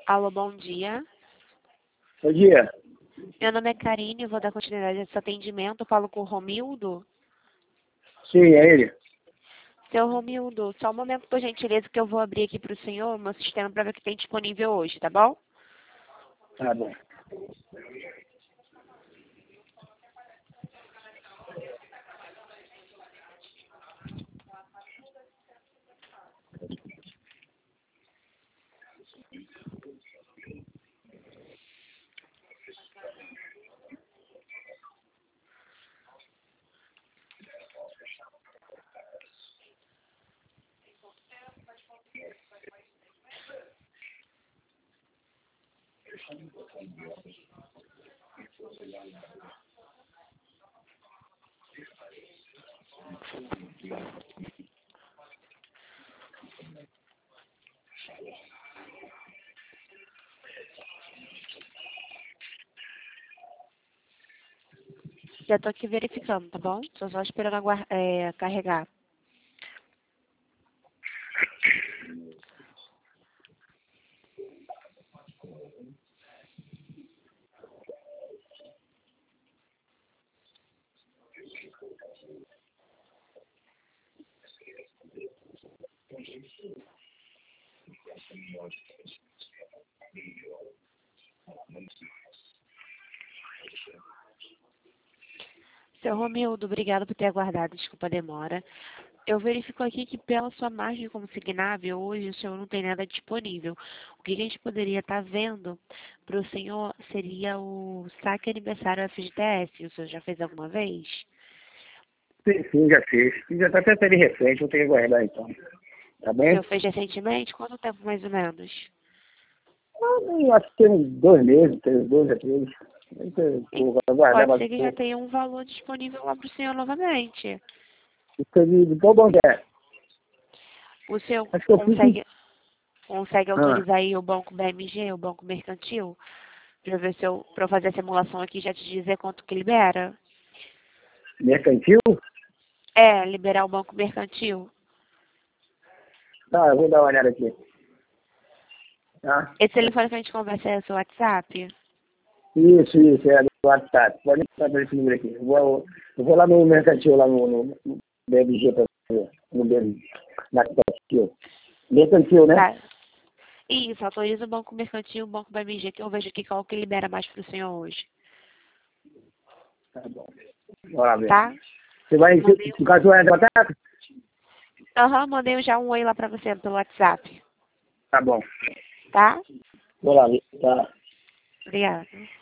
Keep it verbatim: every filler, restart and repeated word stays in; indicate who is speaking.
Speaker 1: Alô, bom dia.
Speaker 2: Bom dia.
Speaker 1: Meu nome é Karine, vou dar continuidade a esse atendimento. Eu falo com o Romildo.
Speaker 2: Sim, é ele.
Speaker 1: Seu Romildo, só um momento, por gentileza, que eu vou abrir aqui para o senhor o meu sistema para ver o que tem disponível hoje, tá bom?
Speaker 2: Tá bom.
Speaker 1: Já estou aqui verificando, tá bom? Estou só esperando aguar- é, carregar. Seu Romildo, obrigado por ter aguardado, desculpa a demora. Eu verifico aqui que pela sua margem consignável, hoje o senhor não tem nada disponível. O que a gente poderia estar vendo para o senhor seria o saque aniversário F G T S. O senhor já fez alguma vez?
Speaker 2: Sim, sim, já fiz. E já tá até sendo recente, vou ter que guardar então. Tá
Speaker 1: O
Speaker 2: bem?
Speaker 1: senhor fez recentemente? Quanto tempo mais ou menos?
Speaker 2: Eu acho que tem uns dois meses, tem dois a três. Eu vou guardar
Speaker 1: Pode
Speaker 2: mais
Speaker 1: ser
Speaker 2: um
Speaker 1: que já
Speaker 2: pouco.
Speaker 1: tenha um valor disponível lá para o senhor novamente.
Speaker 2: Isso de, de qual banco é?
Speaker 1: O senhor
Speaker 2: Acho que eu fiz em...
Speaker 1: consegue, consegue
Speaker 2: Ah,
Speaker 1: autorizar aí o banco B M G, o banco mercantil, para ver se eu, para eu fazer a simulação aqui e já te dizer quanto que libera?
Speaker 2: mercantil?
Speaker 1: É, liberar o banco mercantil.
Speaker 2: Tá, eu vou dar uma olhada aqui. Tá?
Speaker 1: Esse telefone que a gente conversa é o seu WhatsApp?
Speaker 2: Isso, isso, é do WhatsApp. Pode entrar esse número aqui. Eu vou, eu vou lá no mercantil, lá no, no, no B M G, pra ver. No B M G, na mercantil. Mercantil, né?
Speaker 1: Tá. Isso, autoriza o banco mercantil, o banco B M G, que eu vejo aqui qual que libera mais para o senhor hoje.
Speaker 2: Tá bom. Bora lá ver.
Speaker 1: Tá?
Speaker 2: Você vai,
Speaker 1: Mandei,
Speaker 2: no caso, é batata?
Speaker 1: aham, mandei já um oi lá para você pelo WhatsApp.
Speaker 2: Tá bom.
Speaker 1: Tá?
Speaker 2: Vou lá ver. Tá.
Speaker 1: Obrigada.